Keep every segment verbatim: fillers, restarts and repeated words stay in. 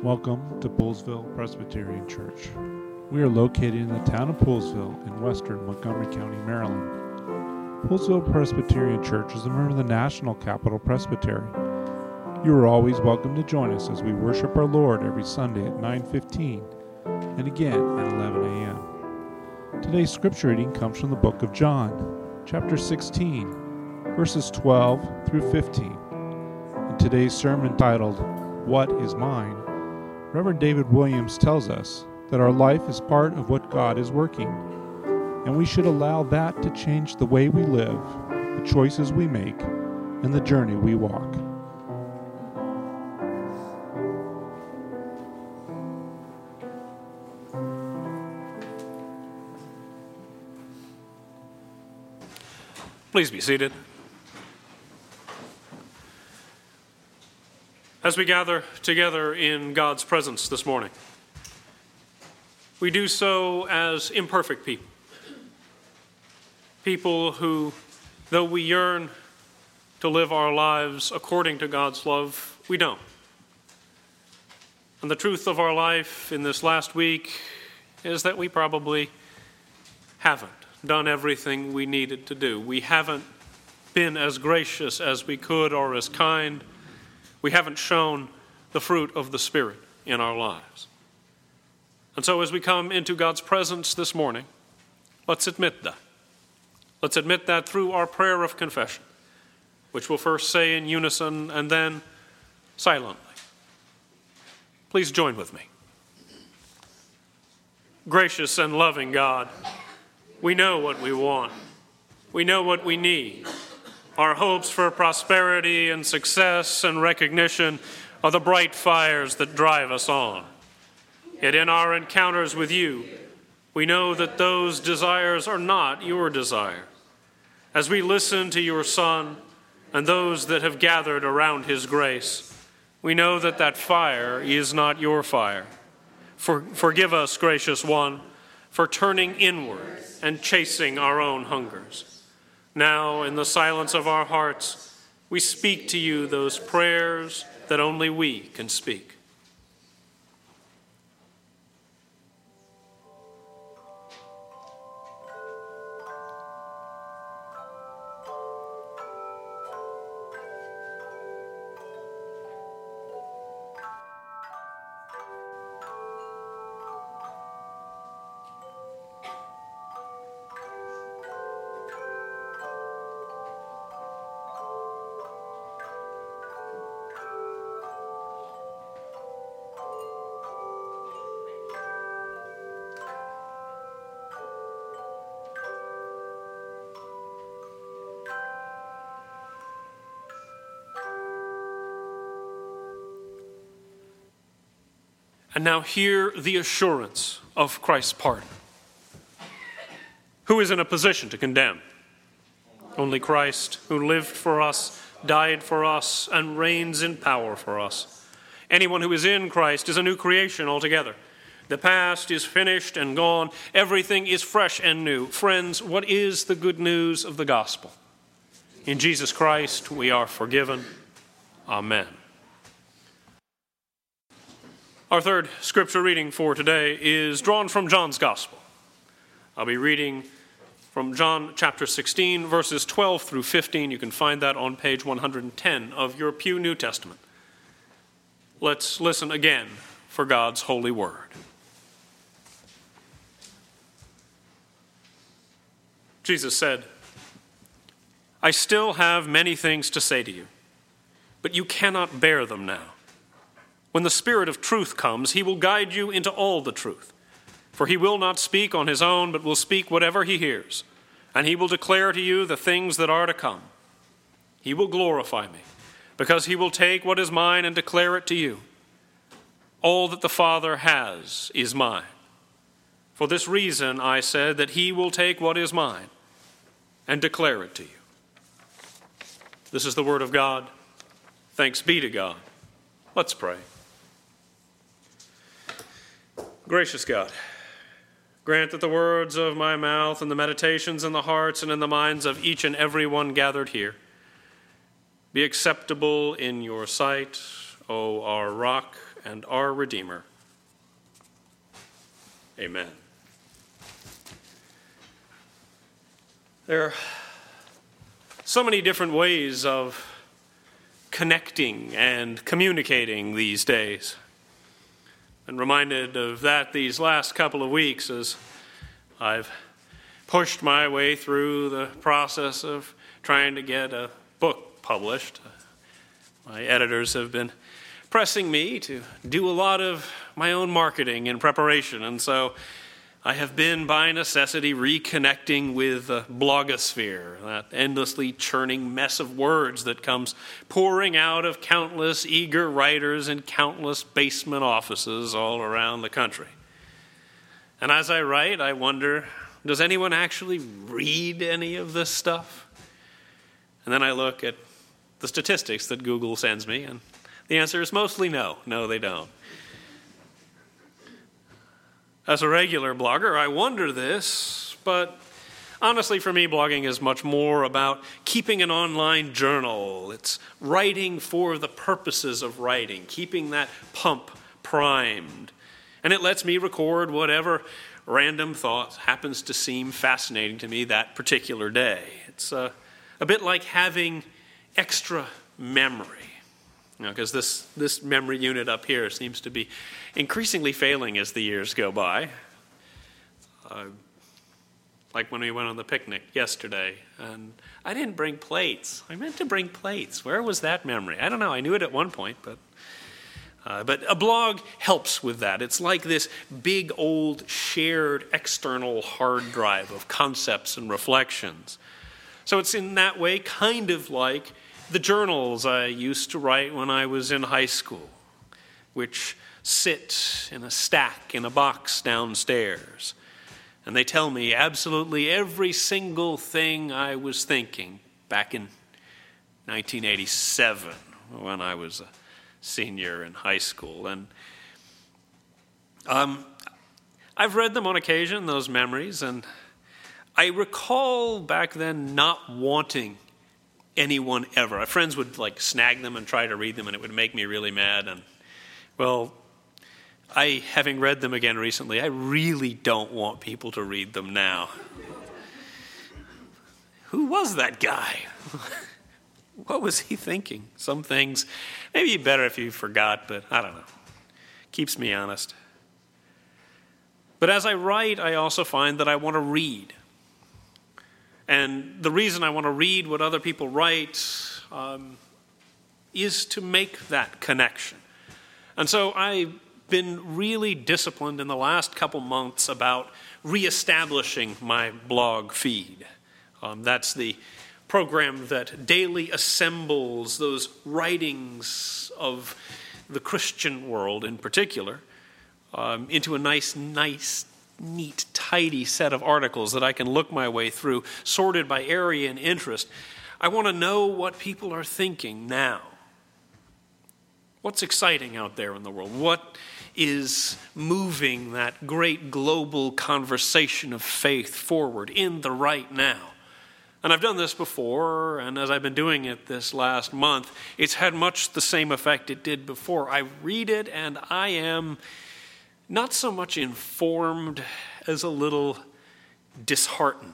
Welcome to Poolesville Presbyterian Church. We are located in the town of Poolesville in western Montgomery County, Maryland. Poolesville Presbyterian Church is a member of the National Capital Presbytery. You are always welcome to join us as we worship our Lord every Sunday at nine fifteen and again at eleven a.m. Today's scripture reading comes from the book of John, chapter sixteen, verses twelve through fifteen. In today's sermon titled, "What is Mine?" Reverend David Williams tells us that our life is part of what God is working, and we should allow that to change the way we live, the choices we make, and the journey we walk. Please be seated. As we gather together in God's presence this morning, we do so as imperfect people. People who, though we yearn to live our lives according to God's love, we don't. And the truth of our life in this last week is that we probably haven't done everything we needed to do. We haven't been as gracious as we could or as kind. We haven't shown the fruit of the Spirit in our lives. And so as we come into God's presence this morning, let's admit that. Let's admit that through our prayer of confession, which we'll first say in unison and then silently. Please join with me. Gracious and loving God, we know what we want. We know what we need. Our hopes for prosperity and success and recognition are the bright fires that drive us on. Yet in our encounters with you, we know that those desires are not your desire. As we listen to your Son and those that have gathered around his grace, we know that that fire is not your fire. For, forgive us, gracious one, for turning inward and chasing our own hungers. Now, in the silence of our hearts, we speak to you those prayers that only we can speak. And now hear the assurance of Christ's pardon. Who is in a position to condemn? Only Christ, who lived for us, died for us, and reigns in power for us. Anyone who is in Christ is a new creation altogether. The past is finished and gone. Everything is fresh and new. Friends, what is the good news of the gospel? In Jesus Christ, we are forgiven. Amen. Our third scripture reading for today is drawn from John's Gospel. I'll be reading from John chapter sixteen, verses twelve through fifteen. You can find that on page one hundred ten of your Pew New Testament. Let's listen again for God's holy word. Jesus said, "I still have many things to say to you, but you cannot bear them now. When the Spirit of truth comes, he will guide you into all the truth. For he will not speak on his own, but will speak whatever he hears, and he will declare to you the things that are to come. He will glorify me, because he will take what is mine and declare it to you. All that the Father has is mine. For this reason I said that he will take what is mine and declare it to you." This is the word of God. Thanks be to God. Let's pray. Gracious God, grant that the words of my mouth and the meditations in the hearts and in the minds of each and every one gathered here be acceptable in your sight, O our rock and our Redeemer. Amen. There are so many different ways of connecting and communicating these days. I'm reminded of that these last couple of weeks as I've pushed my way through the process of trying to get a book published. My editors have been pressing me to do a lot of my own marketing and preparation, and so I have been, by necessity, reconnecting with the blogosphere, that endlessly churning mess of words that comes pouring out of countless eager writers in countless basement offices all around the country. And as I write, I wonder, does anyone actually read any of this stuff? And then I look at the statistics that Google sends me, and the answer is mostly no. No, they don't. As a regular blogger, I wonder this, but honestly for me, blogging is much more about keeping an online journal. It's writing for the purposes of writing, keeping that pump primed. And it lets me record whatever random thought happens to seem fascinating to me that particular day. It's uh, a bit like having extra memory. You know, because this, this memory unit up here seems to be increasingly failing as the years go by. Uh, like when we went on the picnic yesterday, and I didn't bring plates. I meant to bring plates. Where was that memory? I don't know. I knew it at one point, but uh, but a blog helps with that. It's like this big old shared external hard drive of concepts and reflections. So it's in that way kind of like the journals I used to write when I was in high school, which sit in a stack in a box downstairs. And they tell me absolutely every single thing I was thinking back in nineteen eighty-seven when I was a senior in high school. And um, I've read them on occasion, those memories, and I recall back then not wanting anyone ever. My friends would like snag them and try to read them, and it would make me really mad. And well, I, having read them again recently, I really don't want people to read them now. Who was that guy? What was he thinking? Some things, maybe better if you forgot, but I don't know. Keeps me honest. But as I write, I also find that I want to read. And the reason I want to read what other people write um, is to make that connection. And so I've been really disciplined in the last couple months about reestablishing my blog feed. Um, that's the program that daily assembles those writings of the Christian world in particular um, into a nice, nice, neat, tidy set of articles that I can look my way through, sorted by area and interest. I want to know what people are thinking now. What's exciting out there in the world? What is moving that great global conversation of faith forward in the right now? And I've done this before, and as I've been doing it this last month, it's had much the same effect it did before. I read it, and I am not so much informed as a little disheartened.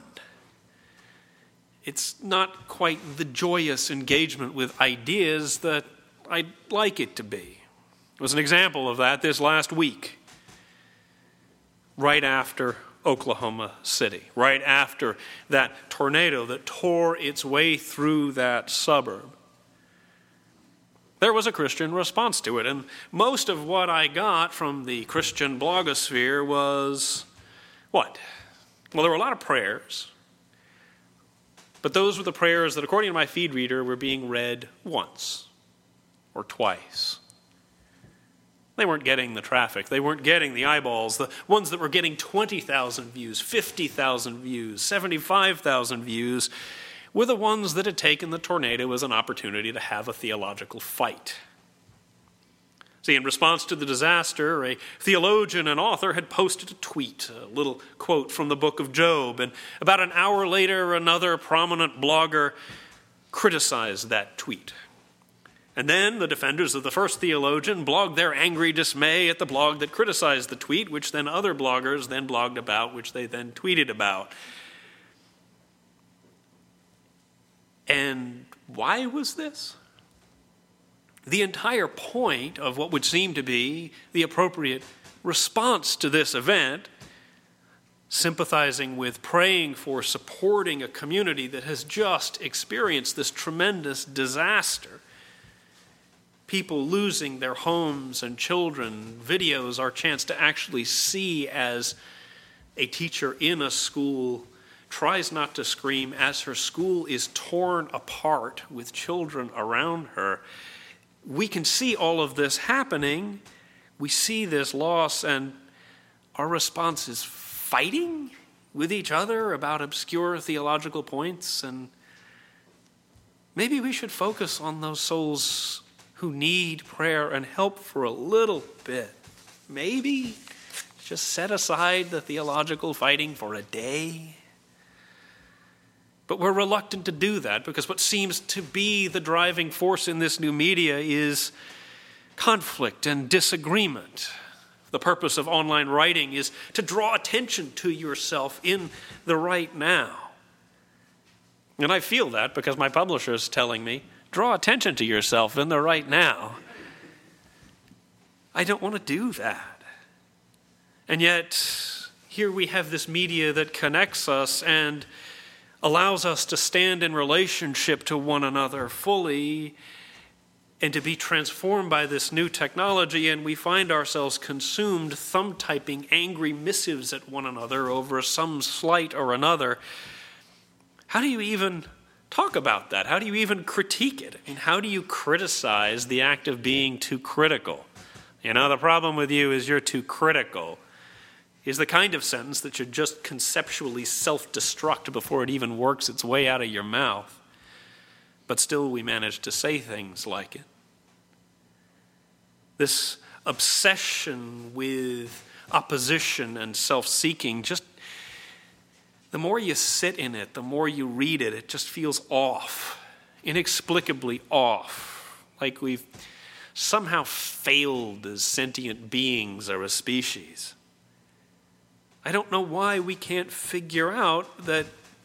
It's not quite the joyous engagement with ideas that I'd like it to be. It was an example of that this last week, right after Oklahoma City, right after that tornado that tore its way through that suburb. There was a Christian response to it, and most of what I got from the Christian blogosphere was what? Well, there were a lot of prayers, but those were the prayers that, according to my feed reader, were being read once or twice. They weren't getting the traffic. They weren't getting the eyeballs. The ones that were getting twenty thousand views, fifty thousand views, seventy-five thousand views were the ones that had taken the tornado as an opportunity to have a theological fight. See, in response to the disaster, a theologian and author had posted a tweet, a little quote from the book of Job, and about an hour later, another prominent blogger criticized that tweet. And then the defenders of the first theologian blogged their angry dismay at the blog that criticized the tweet, which then other bloggers then blogged about, which they then tweeted about. And why was this? The entire point of what would seem to be the appropriate response to this event, sympathizing with, praying for, supporting a community that has just experienced this tremendous disaster, people losing their homes and children, videos, our chance to actually see as a teacher in a school tries not to scream as her school is torn apart with children around her. We can see all of this happening. We see this loss, and our response is fighting with each other about obscure theological points. And maybe we should focus on those souls who need prayer and help for a little bit. Maybe just set aside the theological fighting for a day. But we're reluctant to do that because what seems to be the driving force in this new media is conflict and disagreement. The purpose of online writing is to draw attention to yourself in the right now. And I feel that because my publisher is telling me, draw attention to yourself in the right now. I don't want to do that. And yet, here we have this media that connects us and allows us to stand in relationship to one another fully and to be transformed by this new technology, and we find ourselves consumed thumb-typing angry missives at one another over some slight or another. How do you even talk about that? How do you even critique it? I mean, how do you criticize the act of being too critical? You know, the problem with you is you're too critical is the kind of sentence that should just conceptually self-destruct before it even works its way out of your mouth. But still we manage to say things like it. This obsession with opposition and self-seeking, just the more you sit in it, the more you read it, it just feels off, inexplicably off, like we've somehow failed as sentient beings or a species. I don't know why we can't figure out that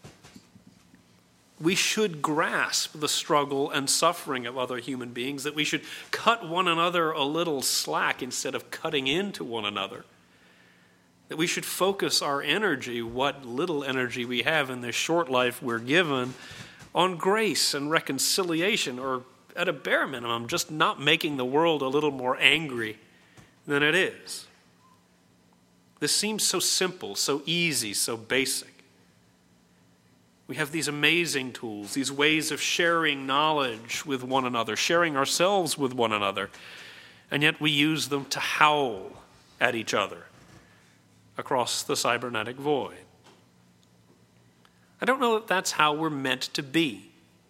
we should grasp the struggle and suffering of other human beings, that we should cut one another a little slack instead of cutting into one another, that we should focus our energy, what little energy we have in this short life we're given, on grace and reconciliation, or at a bare minimum, just not making the world a little more angry than it is. This seems so simple, so easy, so basic. We have these amazing tools, these ways of sharing knowledge with one another, sharing ourselves with one another, and yet we use them to howl at each other across the cybernetic void. I don't know that that's how we're meant to be.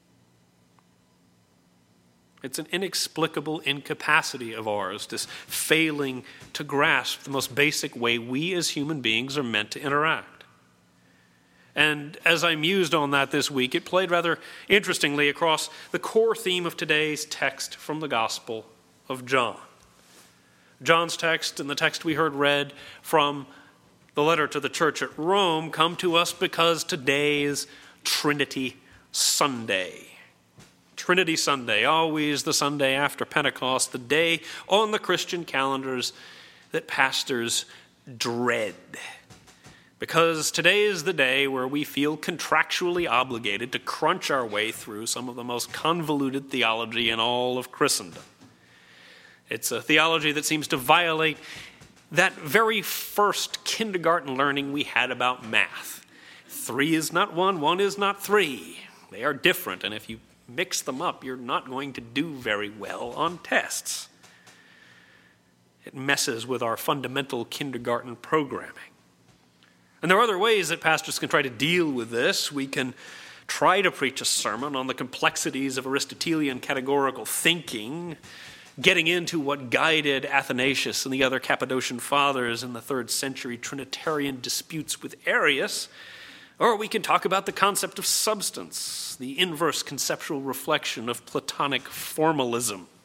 It's an inexplicable incapacity of ours, this failing to grasp the most basic way we as human beings are meant to interact. And as I mused on that this week, it played rather interestingly across the core theme of today's text from the Gospel of John. John's text and the text we heard read from the letter to the church at Rome come to us because today is Trinity Sunday. Trinity Sunday, always the Sunday after Pentecost, the day on the Christian calendars that pastors dread. Because today is the day where we feel contractually obligated to crunch our way through some of the most convoluted theology in all of Christendom. It's a theology that seems to violate that very first kindergarten learning we had about math. Three is not one, one is not three. They are different, and if you mix them up, you're not going to do very well on tests. It messes with our fundamental kindergarten programming. And there are other ways that pastors can try to deal with this. We can try to preach a sermon on the complexities of Aristotelian categorical thinking, getting into what guided Athanasius and the other Cappadocian fathers in the third century Trinitarian disputes with Arius. Or we can talk about the concept of substance, the inverse conceptual reflection of Platonic formalism.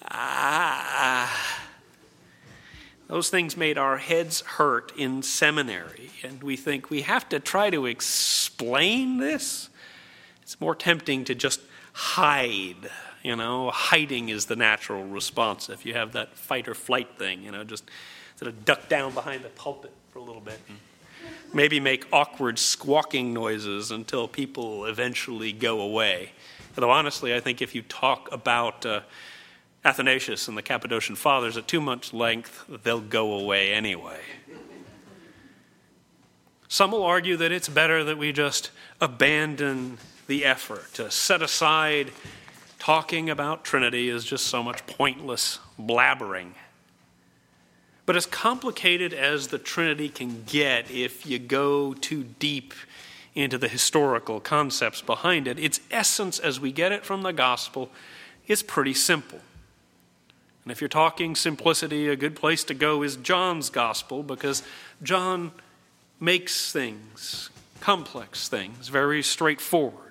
ah, those things made our heads hurt in seminary, and we think we have to try to explain this. It's more tempting to just hide. You know, hiding is the natural response. If you have that fight or flight thing, you know, just sort of duck down behind the pulpit for a little bit and maybe make awkward squawking noises until people eventually go away. Although honestly, I think if you talk about uh, Athanasius and the Cappadocian Fathers at too much length, they'll go away anyway. Some will argue that it's better that we just abandon the effort to set aside talking about Trinity is just so much pointless blabbering. But as complicated as the Trinity can get if you go too deep into the historical concepts behind it, its essence as we get it from the gospel is pretty simple. And if you're talking simplicity, a good place to go is John's gospel, because John makes things, complex things, very straightforward.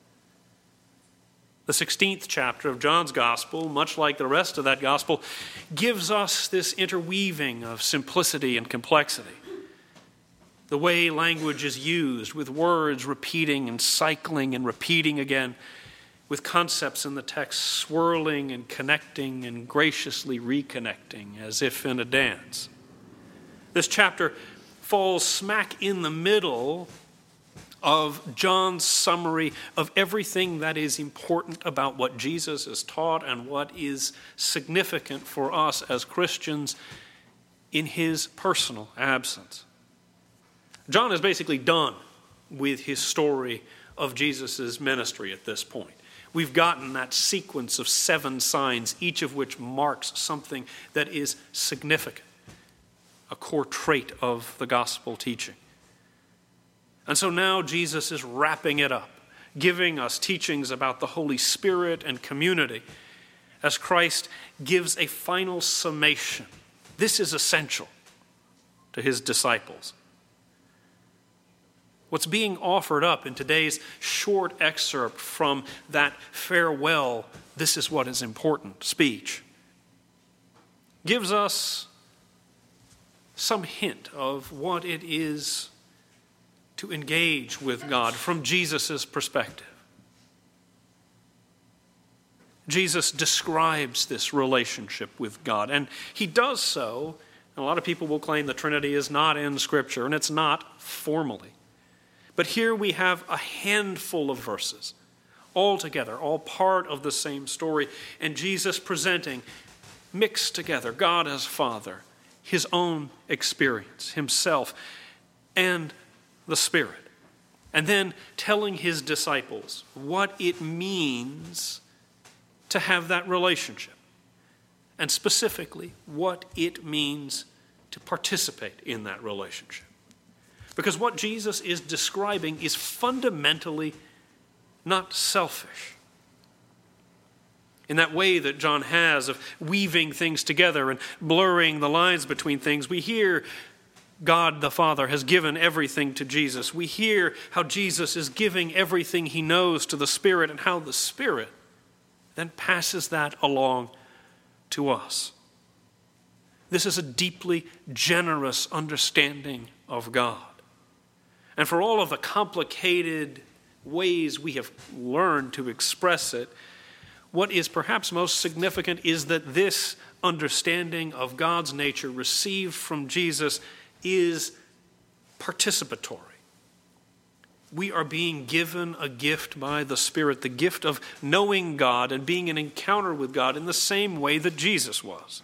The sixteenth chapter of John's Gospel, much like the rest of that Gospel, gives us this interweaving of simplicity and complexity. The way language is used, with words repeating and cycling and repeating again, with concepts in the text swirling and connecting and graciously reconnecting as if in a dance. This chapter falls smack in the middle of John's summary of everything that is important about what Jesus has taught and what is significant for us as Christians in his personal absence. John is basically done with his story of Jesus' ministry at this point. We've gotten that sequence of seven signs, each of which marks something that is significant, a core trait of the gospel teaching. And so now Jesus is wrapping it up, giving us teachings about the Holy Spirit and community as Christ gives a final summation. This is essential to his disciples. What's being offered up in today's short excerpt from that farewell, this is what is important speech, gives us some hint of what it is to engage with God from Jesus' perspective. Jesus describes this relationship with God, and he does so, and a lot of people will claim the Trinity is not in Scripture, and it's not formally. But here we have a handful of verses, all together, all part of the same story, and Jesus presenting, mixed together, God as Father, his own experience, himself, and the Spirit, and then telling his disciples what it means to have that relationship, and specifically what it means to participate in that relationship. Because what Jesus is describing is fundamentally not selfish. In that way that John has of weaving things together and blurring the lines between things, we hear God the Father has given everything to Jesus. We hear how Jesus is giving everything he knows to the Spirit, and how the Spirit then passes that along to us. This is a deeply generous understanding of God. And for all of the complicated ways we have learned to express it, what is perhaps most significant is that this understanding of God's nature received from Jesus is participatory. We are being given a gift by the Spirit, the gift of knowing God and being in encounter with God in the same way that Jesus was.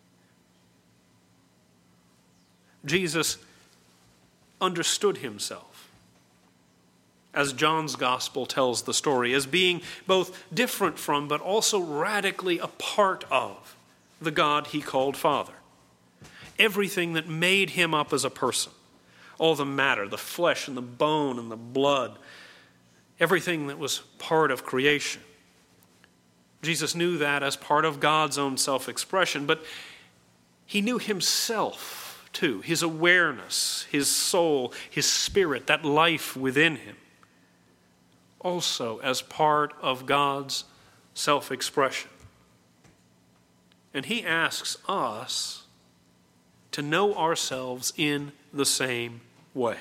Jesus understood himself, as John's gospel tells the story, as being both different from but also radically a part of the God he called Father. Everything that made him up as a person, all the matter, the flesh and the bone and the blood, everything that was part of creation. Jesus knew that as part of God's own self-expression, but he knew himself too, his awareness, his soul, his spirit, that life within him, also as part of God's self-expression. And he asks us to know ourselves in the same way,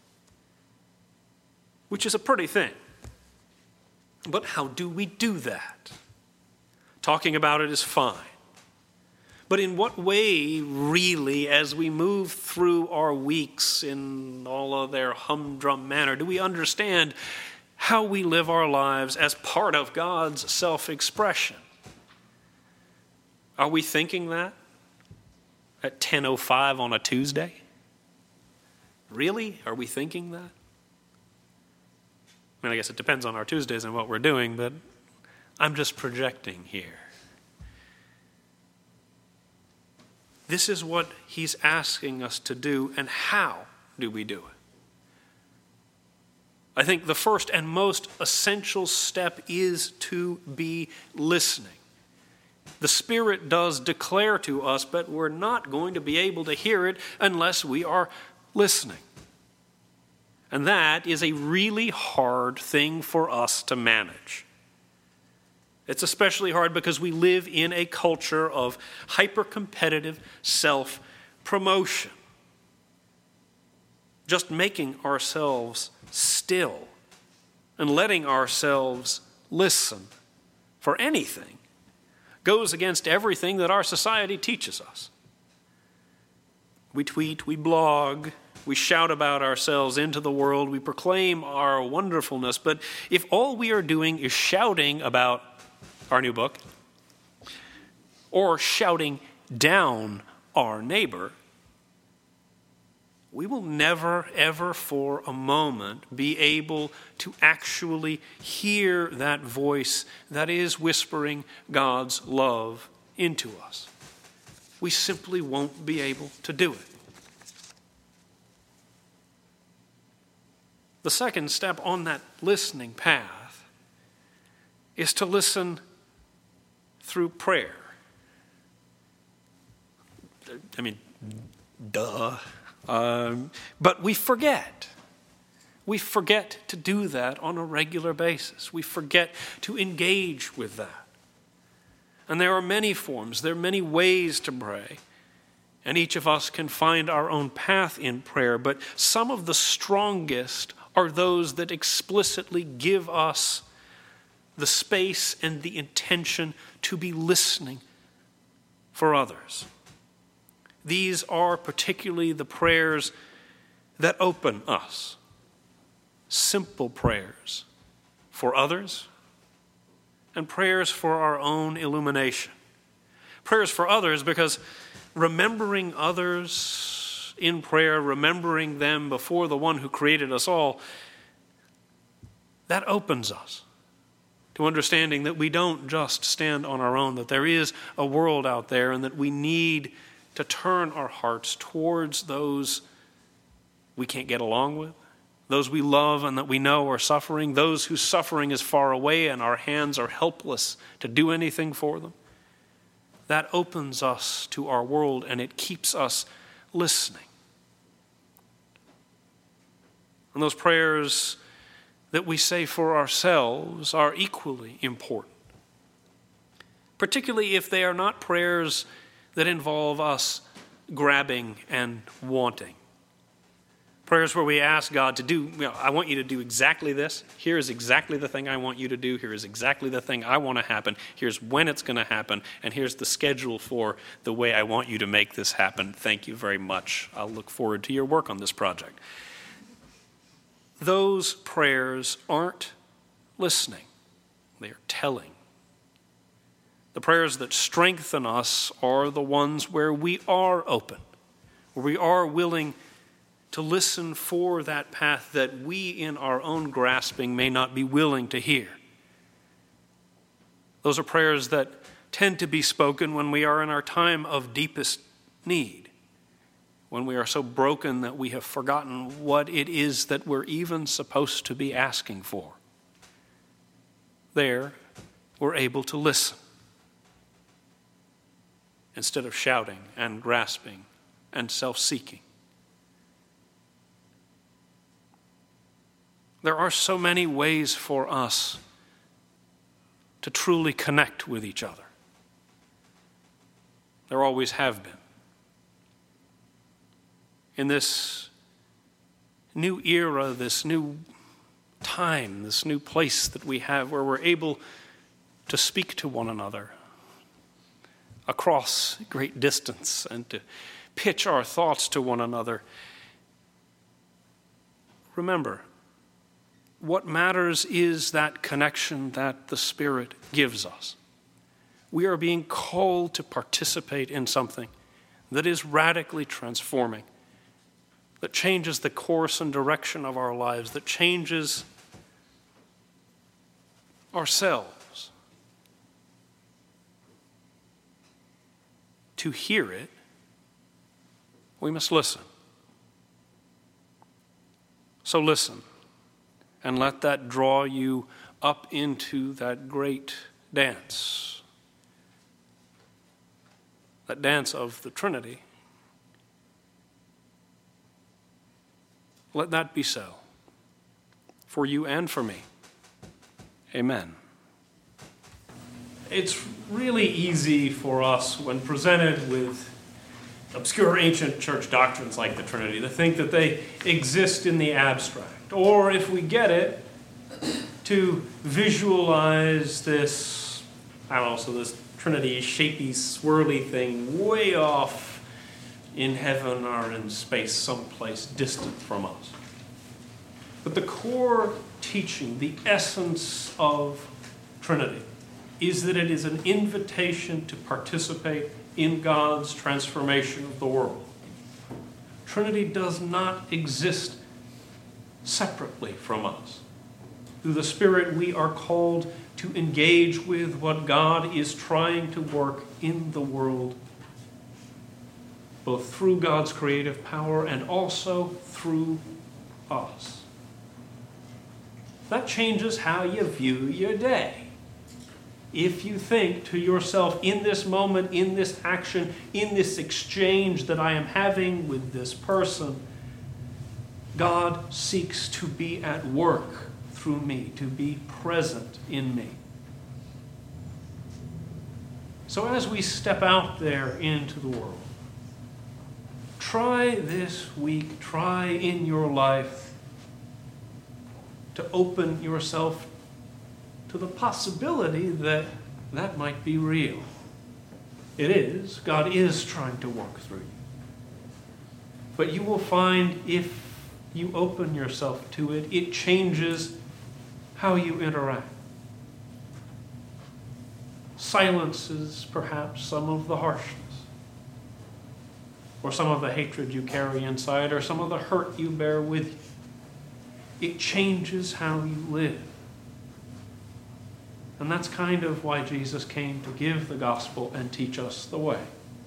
which is a pretty thing. But how do we do that? Talking about it is fine. But in what way, really, as we move through our weeks in all of their humdrum manner, do we understand how we live our lives as part of God's self-expression? Are we thinking that at ten oh five on a Tuesday? Really? Are we thinking that? I mean, I guess it depends on our Tuesdays and what we're doing, but I'm just projecting here. This is what he's asking us to do, and how do we do it? I think the first and most essential step is to be listening. The Spirit does declare to us, but we're not going to be able to hear it unless we are listening. And that is a really hard thing for us to manage. It's especially hard because we live in a culture of hyper-competitive self-promotion. Just making ourselves still and letting ourselves listen for anything goes against everything that our society teaches us. We tweet, we blog, we shout about ourselves into the world, we proclaim our wonderfulness, but if all we are doing is shouting about our new book, or shouting down our neighbor, we will never, ever for a moment be able to actually hear that voice that is whispering God's love into us. We simply won't be able to do it. The second step on that listening path is to listen through prayer. I mean, duh. Um, but we forget. We forget to do that on a regular basis. We forget to engage with that. And there are many forms, there are many ways to pray. And each of us can find our own path in prayer. But some of the strongest are those that explicitly give us the space and the intention to be listening for others. These are particularly the prayers that open us. Simple prayers for others and prayers for our own illumination. Prayers for others because remembering others in prayer, remembering them before the one who created us all, that opens us to understanding that we don't just stand on our own, that there is a world out there and that we need to turn our hearts towards those we can't get along with, those we love and that we know are suffering, those whose suffering is far away and our hands are helpless to do anything for them. That opens us to our world and it keeps us listening. And those prayers that we say for ourselves are equally important, particularly if they are not prayers that involve us grabbing and wanting. Prayers where we ask God to do, you know, I want you to do exactly this. Here is exactly the thing I want you to do. Here is exactly the thing I want to happen. Here's when it's going to happen. And here's the schedule for the way I want you to make this happen. Thank you very much. I'll look forward to your work on this project. Those prayers aren't listening. They are telling. The prayers that strengthen us are the ones where we are open, where we are willing to listen for that path that we in our own grasping may not be willing to hear. Those are prayers that tend to be spoken when we are in our time of deepest need, when we are so broken that we have forgotten what it is that we're even supposed to be asking for. There, we're able to listen instead of shouting and grasping and self-seeking. There are so many ways for us to truly connect with each other. There always have been. In this new era, this new time, this new place that we have where we're able to speak to one another across great distance and to pitch our thoughts to one another. Remember, what matters is that connection that the Spirit gives us. We are being called to participate in something that is radically transforming, that changes the course and direction of our lives, that changes ourselves. To hear it, we must listen. So listen, and let that draw you up into that great dance, that dance of the Trinity. Let that be so, for you and for me. Amen. It's really easy for us, when presented with obscure ancient church doctrines like the Trinity, to think that they exist in the abstract. Or if we get it, to visualize this, I don't know, so this Trinity shapy, swirly thing way off in heaven or in space, someplace distant from us. But the core teaching, the essence of Trinity, is that it is an invitation to participate in God's transformation of the world. Trinity does not exist separately from us. Through the Spirit, we are called to engage with what God is trying to work in the world, both through God's creative power and also through us. That changes how you view your day. If you think to yourself, in this moment, in this action, in this exchange that I am having with this person, God seeks to be at work through me, to be present in me. So as we step out there into the world, try this week, try in your life to open yourself to the possibility that that might be real. It is. God is trying to work through you. But you will find, if you open yourself to it, it changes how you interact. Silences perhaps some of the harshness, or some of the hatred you carry inside, or some of the hurt you bear with you. It changes how you live. And that's kind of why Jesus came, to give the gospel and teach us the way.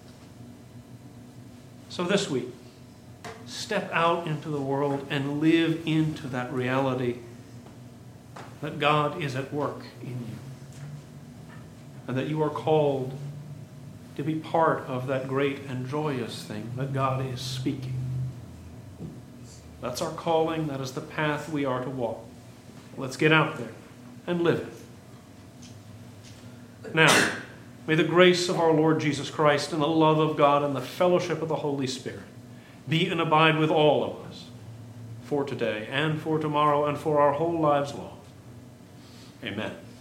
So this week, step out into the world and live into that reality that God is at work in you, and that you are called to be part of that great and joyous thing that God is speaking. That's our calling. That is the path we are to walk. Let's get out there and live it. Now, may the grace of our Lord Jesus Christ and the love of God and the fellowship of the Holy Spirit be and abide with all of us for today and for tomorrow and for our whole lives long. Amen.